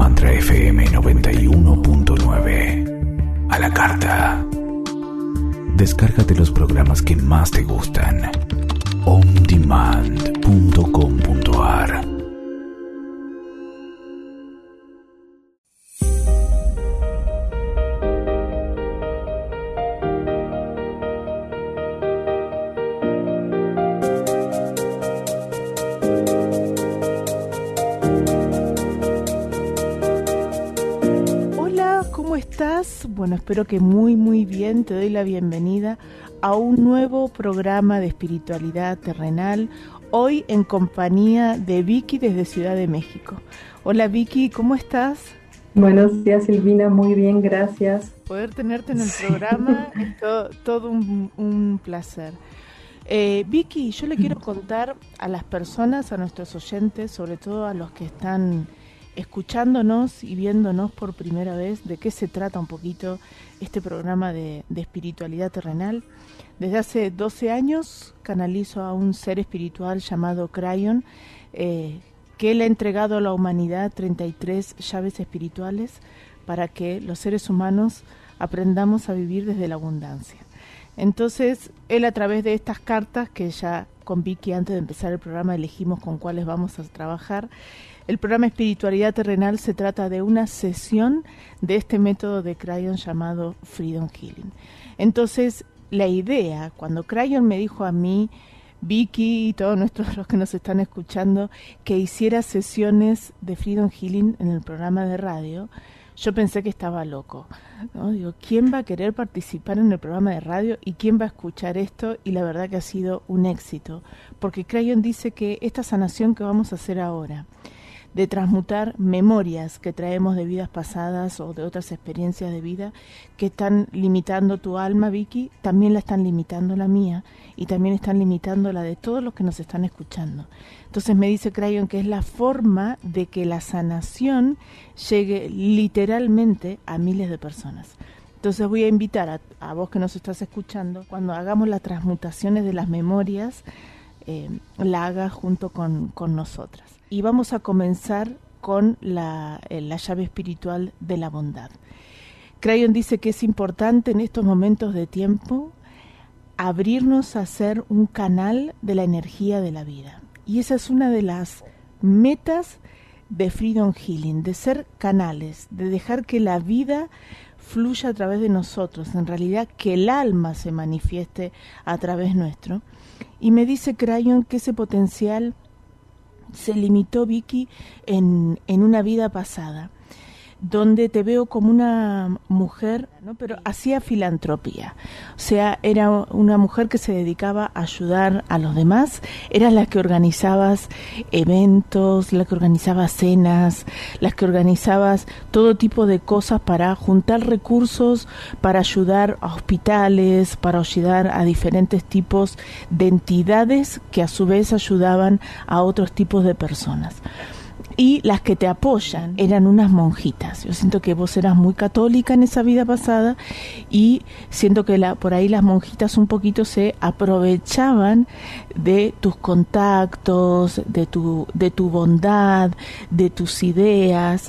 Mantra FM 91.9. A la carta. Descárgate los programas que más te gustan. ondemand.com.ar. Bueno, espero que muy bien. Te doy la bienvenida a un nuevo programa de espiritualidad terrenal, hoy en compañía de Vicky desde Ciudad de México. Hola Vicky, ¿cómo estás? Buenos días Silvina, muy bien, gracias. Poder tenerte en el programa es todo un placer. Vicky, yo le quiero contar a las personas, a nuestros oyentes, sobre todo a los que están escuchándonos y viéndonos por primera vez, de qué se trata un poquito este programa de espiritualidad terrenal. Desde hace 12 años canalizo a un ser espiritual llamado Crayon, que él ha entregado a la humanidad 33 llaves espirituales para que los seres humanos aprendamos a vivir desde la abundancia. Entonces, él a través de estas cartas, que ya con Vicky antes de empezar el programa elegimos con cuáles vamos a trabajar. El programa Espiritualidad Terrenal se trata de una sesión de este método de Crayon llamado Freedom Healing. Entonces, la idea, cuando Crayon me dijo a mí, Vicky y todos los que nos están escuchando, que hiciera sesiones de Freedom Healing en el programa de radio, yo pensé que estaba loco, ¿no? Digo, ¿quién va a querer participar en el programa de radio y quién va a escuchar esto? Y la verdad que ha sido un éxito, porque Crayon dice que esta sanación que vamos a hacer ahora, de transmutar memorias que traemos de vidas pasadas o de otras experiencias de vida que están limitando tu alma, Vicky, también la están limitando la mía y también están limitando la de todos los que nos están escuchando. Entonces me dice Crayon que es la forma de que la sanación llegue literalmente a miles de personas. Entonces voy a invitar a vos que nos estás escuchando, cuando hagamos las transmutaciones de las memorias, la hagas junto con nosotras. Y vamos a comenzar con la llave espiritual de la bondad. Crayon dice que es importante en estos momentos de tiempo abrirnos a ser un canal de la energía de la vida. Y esa es una de las metas de Freedom Healing, de ser canales, de dejar que la vida fluya a través de nosotros, en realidad que el alma se manifieste a través nuestro. Y me dice Crayon que ese potencial se limitó, Vicky, en una vida pasada, donde te veo como una mujer, ¿no? Pero hacía filantropía, o sea, era una mujer que se dedicaba a ayudar a los demás, eras la que organizabas eventos, la que organizabas cenas, las que organizabas todo tipo de cosas para juntar recursos, para ayudar a hospitales, para ayudar a diferentes tipos de entidades que a su vez ayudaban a otros tipos de personas. Y las que te apoyan eran unas monjitas. Yo siento que vos eras muy católica en esa vida pasada y siento que por ahí las monjitas un poquito se aprovechaban de tus contactos, de tu bondad, de tus ideas,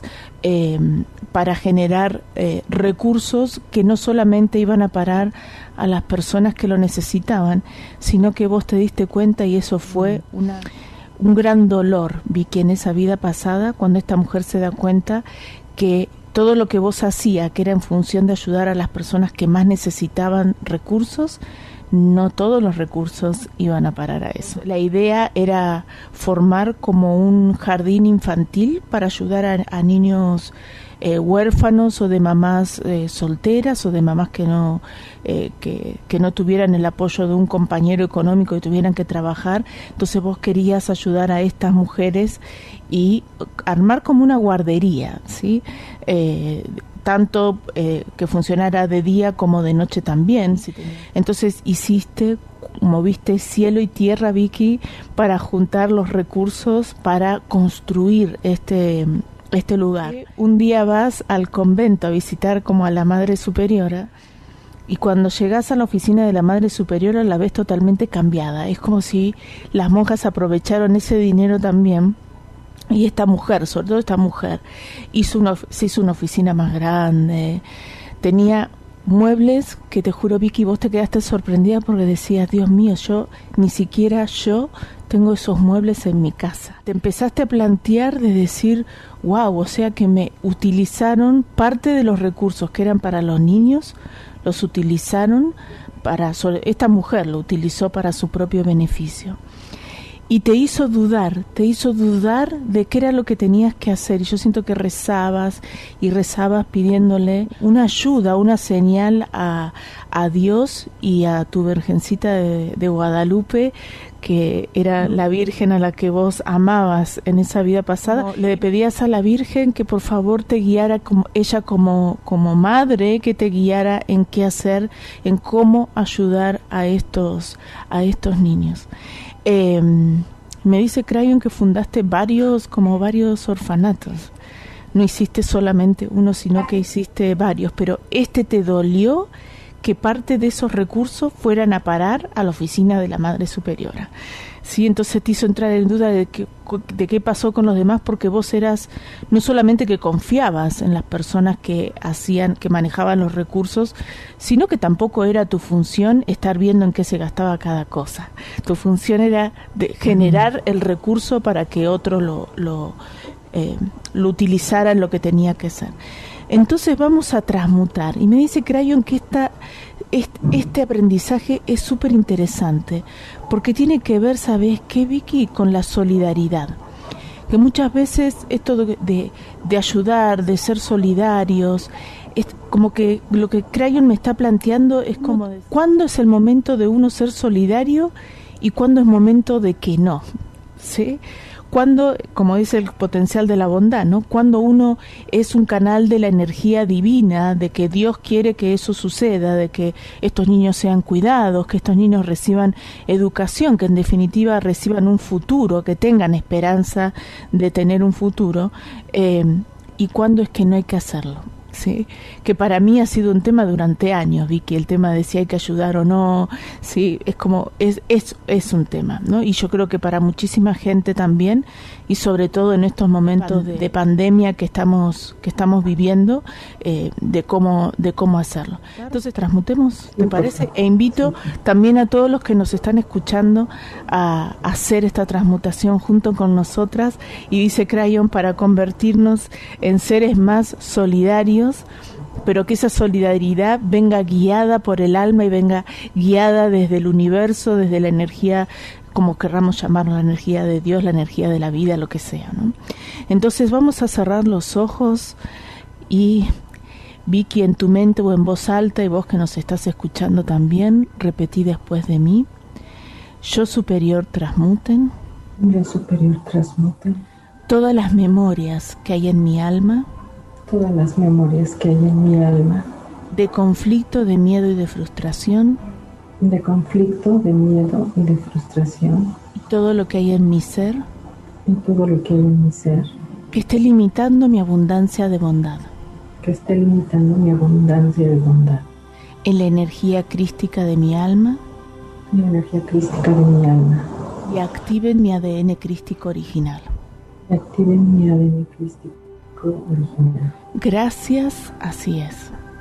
para generar recursos que no solamente iban a parar a las personas que lo necesitaban, sino que vos te diste cuenta y eso fue un gran dolor, Vicky, en esa vida pasada, cuando esta mujer se da cuenta que todo lo que vos hacía, que era en función de ayudar a las personas que más necesitaban recursos, no todos los recursos iban a parar a eso. La idea era formar como un jardín infantil para ayudar a niños huérfanos o de mamás solteras o de mamás que no tuvieran el apoyo de un compañero económico y tuvieran que trabajar. Entonces vos querías ayudar a estas mujeres y armar como una guardería, ¿sí? Tanto que funcionara de día como de noche también. Entonces moviste cielo y tierra, Vicky, para juntar los recursos para construir este lugar. Un día vas al convento a visitar como a la Madre Superiora y cuando llegas a la oficina de la Madre Superiora la ves totalmente cambiada. Es como si las monjas aprovecharon ese dinero también Y esta mujer, sobre todo esta mujer, se hizo una oficina más grande, tenía muebles que te juro, Vicky, vos te quedaste sorprendida porque decías, Dios mío, ni siquiera yo tengo esos muebles en mi casa. Te empezaste a plantear de decir, wow, o sea que me utilizaron parte de los recursos que eran para los niños, los utilizaron esta mujer lo utilizó para su propio beneficio. Y te hizo dudar de qué era lo que tenías que hacer. Y yo siento que rezabas pidiéndole una ayuda, una señal a Dios y a tu Virgencita de Guadalupe, que era la Virgen a la que vos amabas en esa vida pasada. Le pedías a la Virgen que por favor te guiara como madre, que te guiara en qué hacer, en cómo ayudar a estos niños. Me dice Crayon que fundaste varios orfanatos. No hiciste solamente uno, sino que hiciste varios, pero te dolió que parte de esos recursos fueran a parar a la oficina de la Madre Superiora. Sí, entonces te hizo entrar en duda de qué pasó con los demás, porque vos eras, no solamente que confiabas en las personas que manejaban los recursos, sino que tampoco era tu función estar viendo en qué se gastaba cada cosa. Tu función era de generar el recurso para que otros lo utilizaran lo que tenía que ser. Entonces vamos a transmutar. Y me dice Crayon que este aprendizaje es súper interesante, porque tiene que ver, ¿sabes qué, Vicky?, con la solidaridad. Que muchas veces esto de ayudar, de ser solidarios, es como que lo que Crayon me está planteando es como, ¿cuándo es el momento de uno ser solidario y cuándo es momento de que no? ¿Sí? Cuando, como dice el potencial de la bondad, ¿no? Cuando uno es un canal de la energía divina, de que Dios quiere que eso suceda, de que estos niños sean cuidados, que estos niños reciban educación, que en definitiva reciban un futuro, que tengan esperanza de tener un futuro, y cuándo es que no hay que hacerlo. Sí, que para mí ha sido un tema durante años, Vicky, el tema de si hay que ayudar o no, sí, es un tema, ¿no? Y yo creo que para muchísima gente también, y sobre todo en estos momentos de pandemia que estamos viviendo, de cómo hacerlo. Entonces transmutemos, ¿te parece? E invito también a todos los que nos están escuchando a hacer esta transmutación junto con nosotras, y dice Crayon, para convertirnos en seres más solidarios, pero que esa solidaridad venga guiada por el alma y venga guiada desde el universo, desde la energía, como querramos llamarlo, la energía de Dios, la energía de la vida, lo que sea, ¿no? Entonces vamos a cerrar los ojos y, Vicky, en tu mente o en voz alta, y vos que nos estás escuchando también, repetí después de mí: yo superior transmuten. Yo superior transmuten. Todas las memorias que hay en mi alma. Todas las memorias que hay en mi alma. De conflicto, de miedo y de frustración. De conflicto, de miedo y de frustración. Y todo lo que hay en mi ser. Y todo lo que hay en mi ser. Que esté limitando mi abundancia de bondad. Que esté limitando mi abundancia de bondad. En la energía crística de mi alma. En la energía crística de mi alma. Y activen mi ADN crístico original. Y activen mi ADN crístico original. Gracias, así es.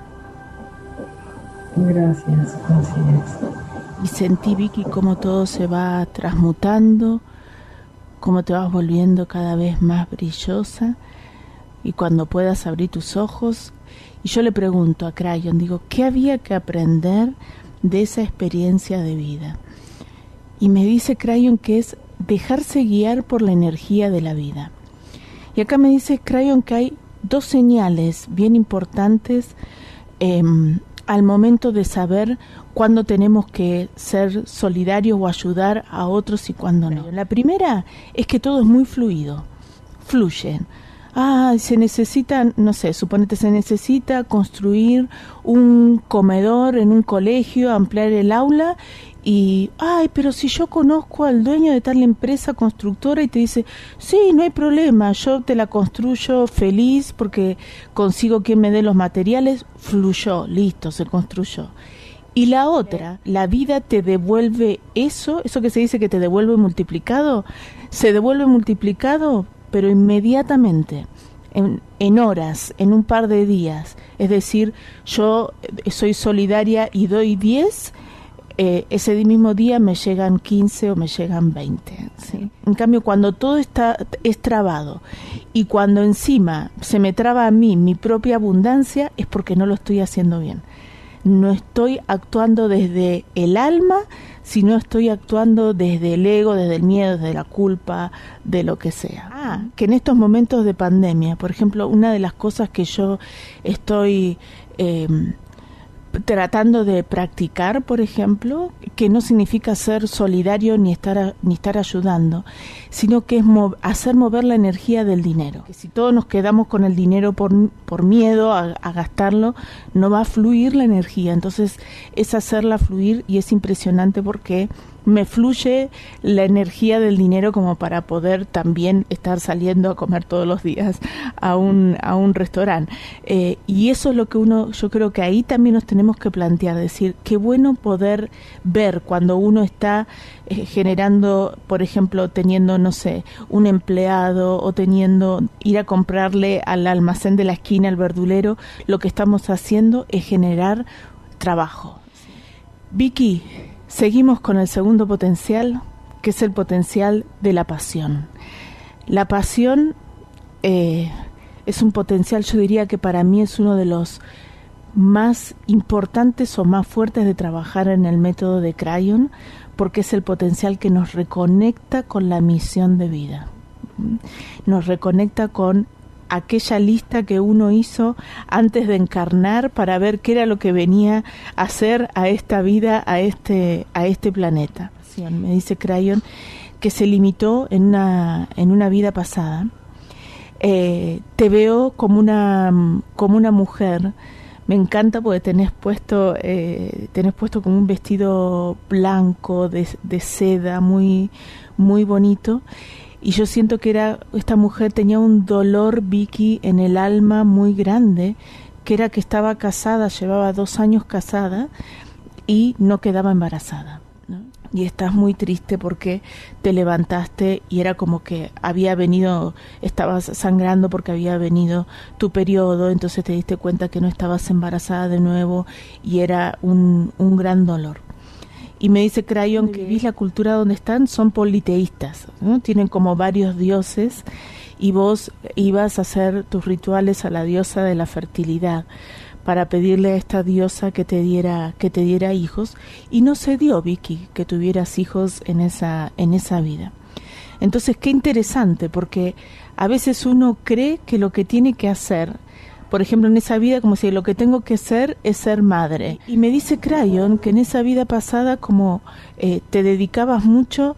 Gracias, así es. Y sentí, Vicky, cómo todo se va transmutando, cómo te vas volviendo cada vez más brillosa, y cuando puedas abrir tus ojos. Y yo le pregunto a Crayon, digo, ¿qué había que aprender de esa experiencia de vida? Y me dice Crayon que es dejarse guiar por la energía de la vida. Y acá me dice Crayon que hay dos señales bien importantes al momento de saber cuándo tenemos que ser solidarios o ayudar a otros y cuándo no. La primera es que todo es muy fluido, fluyen. Se necesita, no sé, suponete se necesita construir un comedor en un colegio, ampliar el aula, y, pero si yo conozco al dueño de tal empresa constructora, y te dice, sí, no hay problema, yo te la construyo feliz porque consigo quien me dé los materiales, fluyó, listo, se construyó. Y la otra, la vida te devuelve eso que se dice que te devuelve multiplicado, se devuelve multiplicado, pero inmediatamente, en horas, en un par de días. Es decir, yo soy solidaria y doy 10, ese mismo día me llegan 15 o me llegan 20, ¿sí? En cambio, cuando todo es trabado y cuando encima se me traba a mí mi propia abundancia, es porque no lo estoy haciendo bien. No estoy actuando desde el alma, sino estoy actuando desde el ego, desde el miedo, desde la culpa, de lo que sea. Que en estos momentos de pandemia, por ejemplo, una de las cosas que yo estoy tratando de practicar, por ejemplo, que no significa ser solidario ni estar ayudando, sino que es hacer mover la energía del dinero. Que si todos nos quedamos con el dinero por miedo a gastarlo, no va a fluir la energía. Entonces es hacerla fluir, y es impresionante porque me fluye la energía del dinero como para poder también estar saliendo a comer todos los días a un restaurante. Y eso es lo que yo creo que ahí también nos tenemos que plantear, decir, qué bueno poder ver cuando uno está generando, por ejemplo, teniendo, no sé, un empleado o ir a comprarle al almacén de la esquina, al verdulero, lo que estamos haciendo es generar trabajo. Vicky, seguimos con el segundo potencial, que es el potencial de la pasión. La pasión es un potencial, yo diría que para mí es uno de los más importantes o más fuertes de trabajar en el método de Crayon, porque es el potencial que nos reconecta con la misión de vida. Nos reconecta con aquella lista que uno hizo antes de encarnar para ver qué era lo que venía a hacer a esta vida, a este planeta. Me dice Crayon que se limitó en una vida pasada. Te veo como una mujer. Me encanta porque tenés puesto como un vestido blanco de seda muy, muy bonito. Y yo siento que esta mujer tenía un dolor, Vicky, en el alma muy grande, que era que estaba casada, llevaba 2 años casada y no quedaba embarazada, ¿no? Y estás muy triste porque te levantaste y era como que estabas sangrando porque había venido tu periodo, entonces te diste cuenta que no estabas embarazada de nuevo y era un gran dolor. Y me dice Crayon que viste la cultura donde están, son politeístas, ¿no? Tienen como varios dioses y vos ibas a hacer tus rituales a la diosa de la fertilidad para pedirle a esta diosa que te diera hijos, y no se dio, Vicky, que tuvieras hijos en esa vida. Entonces, qué interesante, porque a veces uno cree que lo que tiene que hacer, por ejemplo, en esa vida, como si lo que tengo que ser es ser madre. Y me dice Crayon que en esa vida pasada, como te dedicabas mucho,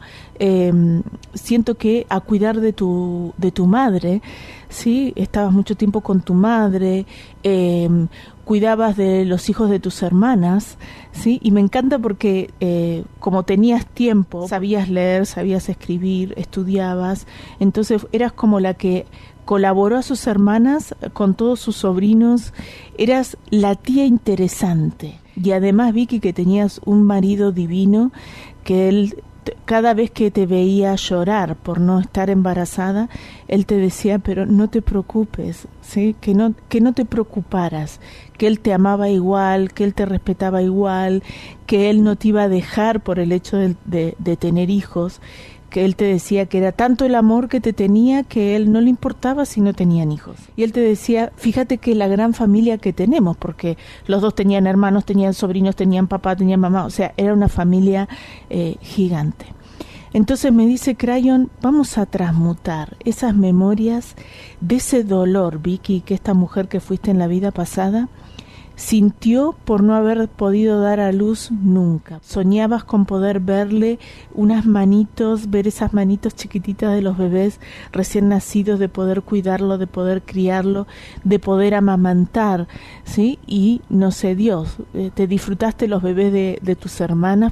siento que a cuidar de tu madre, ¿sí? Estabas mucho tiempo con tu madre, cuidabas de los hijos de tus hermanas, ¿sí? Y me encanta porque como tenías tiempo, sabías leer, sabías escribir, estudiabas, entonces eras como la que colaboró a sus hermanas con todos sus sobrinos, eras la tía interesante. Y además, Vicky, que tenías un marido divino, que él, cada vez que te veía llorar por no estar embarazada, él te decía, pero no te preocupes, ¿sí? Que no te preocuparas, que él te amaba igual, que él te respetaba igual, que él no te iba a dejar por el hecho de tener hijos, que él te decía que era tanto el amor que te tenía que él no le importaba si no tenían hijos. Y él te decía, fíjate que la gran familia que tenemos, porque los dos tenían hermanos, tenían sobrinos, tenían papá, tenían mamá, o sea, era una familia gigante. Entonces me dice Crayon, vamos a transmutar esas memorias de ese dolor, Vicky, que esta mujer que fuiste en la vida pasada sintió por no haber podido dar a luz nunca. Soñabas con poder verle unas manitos, ver esas manitos chiquititas de los bebés recién nacidos, de poder cuidarlo, de poder criarlo, de poder amamantar, ¿sí? Y no se dio. Te disfrutaste los bebés de tus hermanas,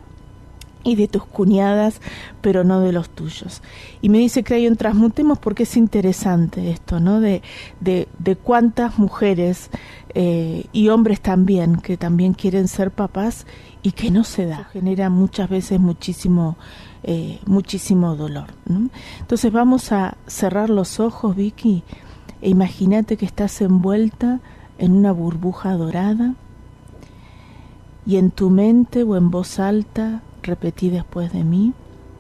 y de tus cuñadas, pero no de los tuyos. Y me dice Crayon, transmutemos porque es interesante esto, ¿no? De cuántas mujeres y hombres también, que también quieren ser papás y que no se da. Eso genera muchas veces muchísimo muchísimo dolor, ¿no? Entonces vamos a cerrar los ojos, Vicky, e imagínate que estás envuelta en una burbuja dorada y en tu mente o en voz alta repetí después de mí: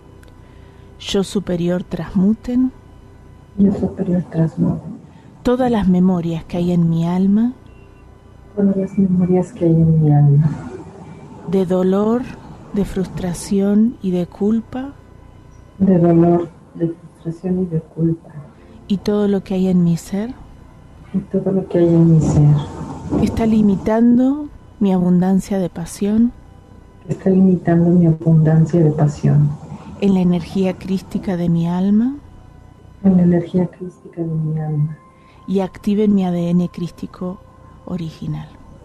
yo superior transmuten. Yo superior transmuten. Todas las memorias que hay en mi alma. Todas las memorias que hay en mi alma. De dolor, de frustración y de culpa. De dolor, de frustración y de culpa. Y todo lo que hay en mi ser. Y todo lo que hay en mi ser. Está limitando mi abundancia de pasión. Está limitando mi abundancia de pasión. En la energía crística de mi alma. En la energía crística de mi alma. Y activen mi ADN crístico original.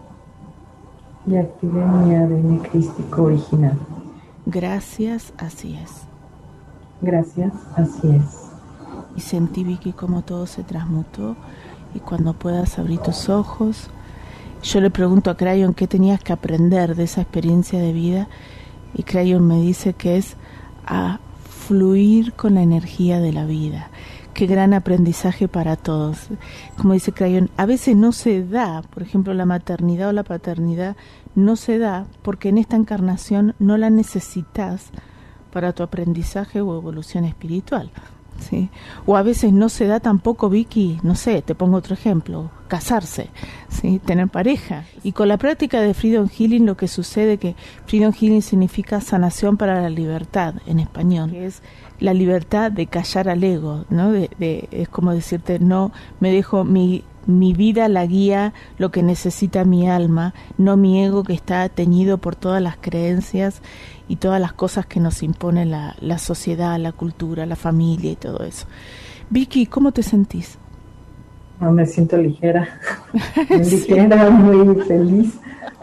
Y activen mi ADN crístico original. Gracias, así es. Gracias, así es. Y sentí, Vicky, cómo todo se transmutó. Y cuando puedas abrir tus ojos, yo le pregunto a Crayon qué tenías que aprender de esa experiencia de vida. Y Crayon me dice que es a fluir con la energía de la vida. Qué gran aprendizaje para todos. Como dice Crayon, a veces no se da, por ejemplo, la maternidad o la paternidad no se da porque en esta encarnación no la necesitas para tu aprendizaje o evolución espiritual, ¿sí? O a veces no se da tampoco, Vicky, no sé, te pongo otro ejemplo, casarse, ¿sí? Tener pareja. Y con la práctica de Freedom Healing lo que sucede que Freedom Healing significa sanación para la libertad en español, que es la libertad de callar al ego, ¿no? Es como decirte, no me dejo mi vida la guía lo que necesita mi alma, no mi ego que está teñido por todas las creencias y todas las cosas que nos impone la sociedad, la cultura, la familia y todo eso. Vicky, ¿cómo te sentís? No, me siento ligera, ligera, muy feliz.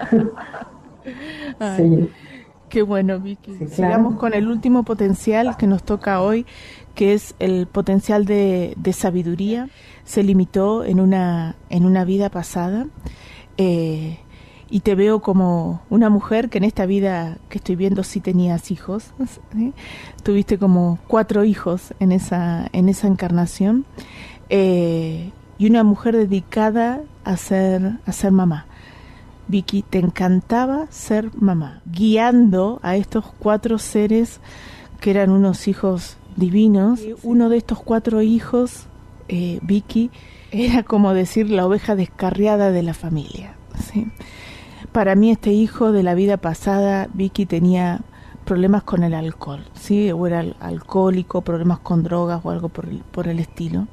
Sí. Qué bueno, Vicky. Sí, claro. Sigamos con el último potencial que nos toca hoy, que es el potencial de sabiduría. Se limitó en una vida pasada. Y te veo como una mujer que en esta vida que estoy viendo sí tenías hijos, ¿sí? Tuviste como 4 hijos en esa encarnación, y una mujer dedicada a ser mamá. Vicky, te encantaba ser mamá, guiando a estos 4 seres que eran unos hijos divinos. Uno de estos 4 hijos, Vicky, era como decir la oveja descarriada de la familia, ¿sí? Para mí este hijo de la vida pasada, Vicky, tenía problemas con el alcohol, ¿sí? O era alcohólico, problemas con drogas o algo por el estilo.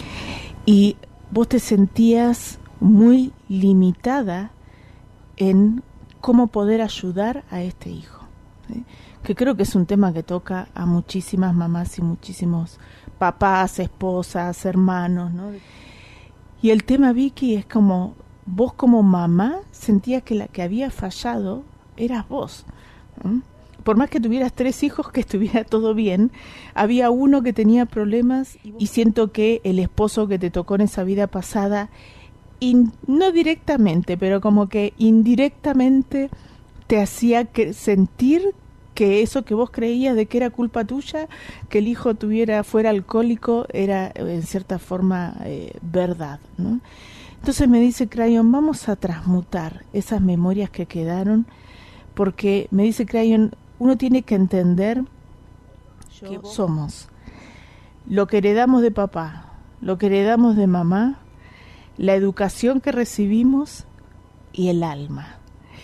Y vos te sentías muy limitada en cómo poder ayudar a este hijo, ¿sí? Que creo que es un tema que toca a muchísimas mamás y muchísimos papás, esposas, hermanos, ¿no? Y el tema, Vicky, es como vos como mamá sentías que la que había fallado eras vos, ¿no? Por más que tuvieras 3 hijos, que estuviera todo bien, había uno que tenía problemas y siento que el esposo que te tocó en esa vida pasada, no directamente, pero como que indirectamente te hacía sentir que eso que vos creías de que era culpa tuya, que el hijo fuera alcohólico, era en cierta forma verdad, ¿no? Entonces me dice Crayon, vamos a transmutar esas memorias que quedaron, porque me dice Crayon, uno tiene que entender que somos lo que heredamos de papá, lo que heredamos de mamá, la educación que recibimos y el alma.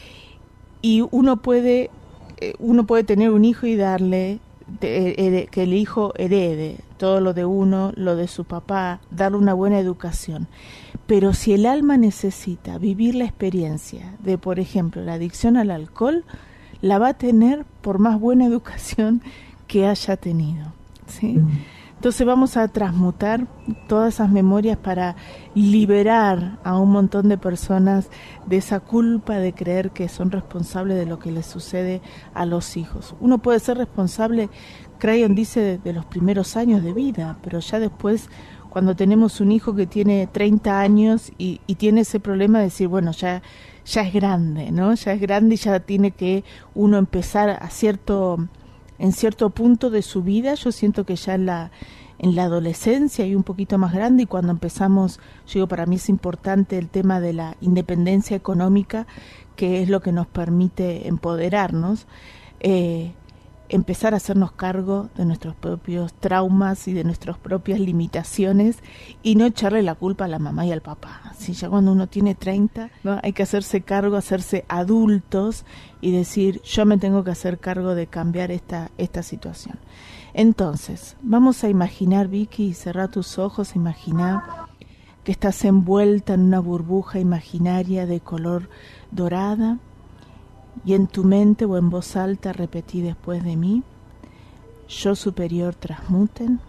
Y uno puede tener un hijo y darle, que el hijo herede todo lo de uno, lo de su papá, darle una buena educación. Pero si el alma necesita vivir la experiencia de, por ejemplo, la adicción al alcohol, la va a tener por más buena educación que haya tenido, ¿sí? Entonces vamos a transmutar todas esas memorias para liberar a un montón de personas de esa culpa de creer que son responsables de lo que les sucede a los hijos. Uno puede ser responsable, Crayon dice, de los primeros años de vida, pero ya después, cuando tenemos un hijo que tiene 30 años y tiene ese problema de decir, bueno, ya es grande, ¿no? Ya es grande y ya tiene que uno empezar a cierto en cierto punto de su vida. Yo siento que ya en la adolescencia y un poquito más grande, y cuando empezamos, yo digo, para mí es importante el tema de la independencia económica, que es lo que nos permite empoderarnos, empezar a hacernos cargo de nuestros propios traumas y de nuestras propias limitaciones, y no echarle la culpa a la mamá y al papá. Si ya cuando uno tiene 30, ¿no? Hay que hacerse cargo, hacerse adultos y decir, yo me tengo que hacer cargo de cambiar esta situación. Entonces, vamos a imaginar, Vicky, cerrá tus ojos, imagina que estás envuelta en una burbuja imaginaria de color dorada, y en tu mente o en voz alta repetí después de mí: yo superior transmuten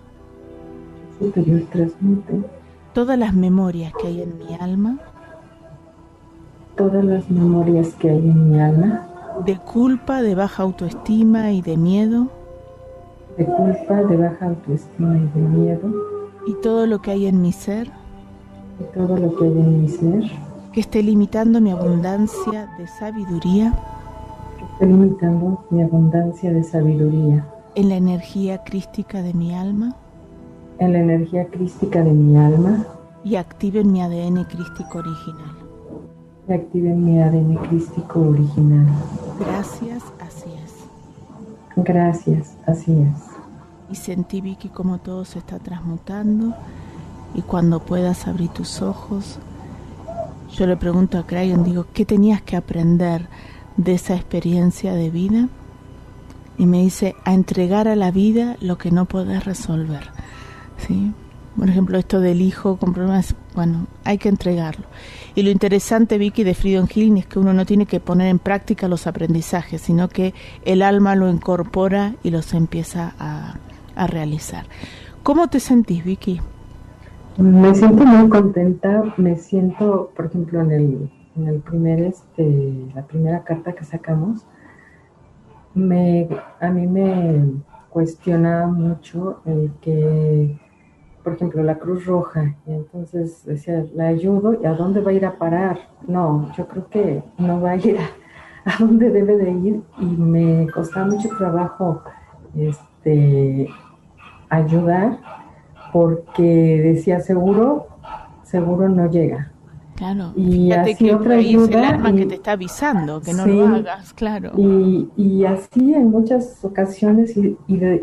todas las memorias que hay en mi alma, de culpa, de baja autoestima y de miedo, y todo lo que hay en mi ser, que esté limitando mi abundancia de sabiduría, en la energía crística de mi alma, y activen mi ADN crístico original. Gracias, así es. Y sentí, Vicky, como todo se está transmutando, y cuando puedas abrir tus ojos, yo le pregunto a Crayon, digo, ¿qué tenías que aprender de esa experiencia de vida? Y me dice, a entregar a la vida lo que no podés resolver, ¿sí? Por ejemplo, esto del hijo con problemas, bueno, hay que entregarlo. Y lo interesante, Vicky, de Freedom Healing es que uno no tiene que poner en práctica los aprendizajes, sino que el alma lo incorpora y los empieza a realizar. ¿Cómo te sentís, Vicky? Me siento muy contenta. Me siento, por ejemplo, en el primer, la primera carta que sacamos, a mí me cuestionaba mucho el que, por ejemplo, la Cruz Roja, y entonces decía, la ayudo, ¿y a dónde va a ir a parar? No, yo creo que no va a ir a dónde debe de ir, y me costaba mucho trabajo ayudar, porque decía, seguro no llega. Claro, y fíjate así que otra ahí ayuda, es el alma que te está avisando, que no sí, lo hagas, claro. Y así en muchas ocasiones, y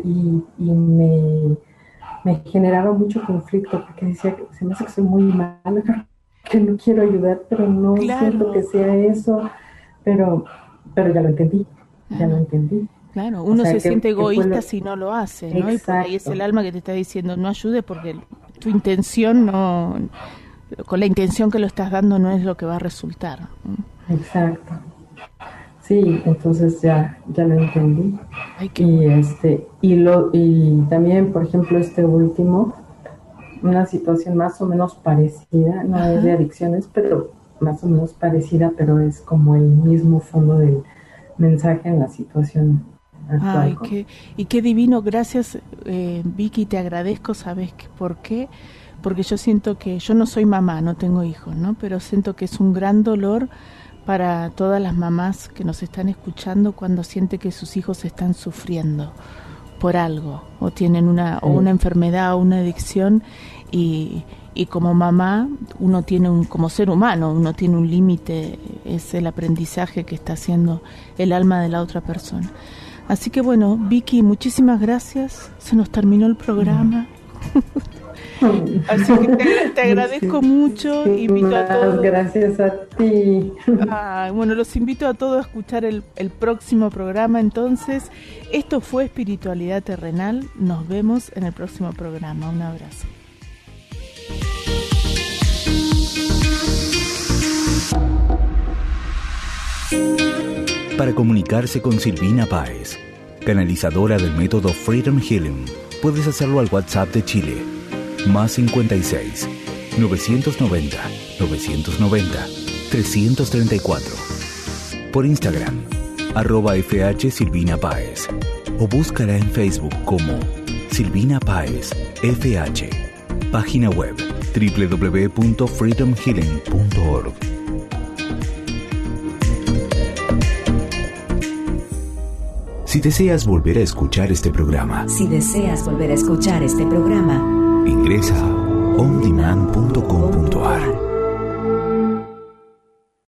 me generaba mucho conflicto, porque decía, se me hace que soy muy mala, que no quiero ayudar, pero no siento que sea eso, pero ya lo entendí, Claro, uno se siente egoísta que si no lo hace, ¿no? Exacto. Y por ahí es el alma que te está diciendo, no ayude porque tu intención no, con la intención que lo estás dando no es lo que va a resultar. Exacto. Sí, entonces ya lo entendí. Ay, qué y también, por ejemplo, último, una situación más o menos parecida, no es de adicciones, pero más o menos parecida, pero es como el mismo fondo del mensaje en la situación actual. Ay, qué divino. Gracias, Vicky, te agradezco. ¿Sabes por qué? Porque yo siento que yo no soy mamá, no tengo hijos, ¿no? Pero siento que es un gran dolor para todas las mamás que nos están escuchando cuando siente que sus hijos están sufriendo por algo, o tienen una enfermedad o una adicción, y como mamá uno tiene como ser humano, uno tiene un límite, es el aprendizaje que está haciendo el alma de la otra persona. Así que bueno, Vicky, muchísimas gracias, se nos terminó el programa. Así que te agradezco mucho. Invito a todos. Gracias a ti. Bueno, los invito a todos a escuchar el próximo programa. Entonces, esto fue Espiritualidad Terrenal. Nos vemos en el próximo programa. Un abrazo. Para comunicarse con Silvina Páez, canalizadora del método Freedom Healing, puedes hacerlo al WhatsApp de Chile, más 56 990 990 334. Por Instagram, @FH Silvina Páez, o búscala en Facebook como Silvina Páez FH. Página web www.freedomhealing.org. Si deseas volver a escuchar este programa, ingresa a ondemand.com.ar.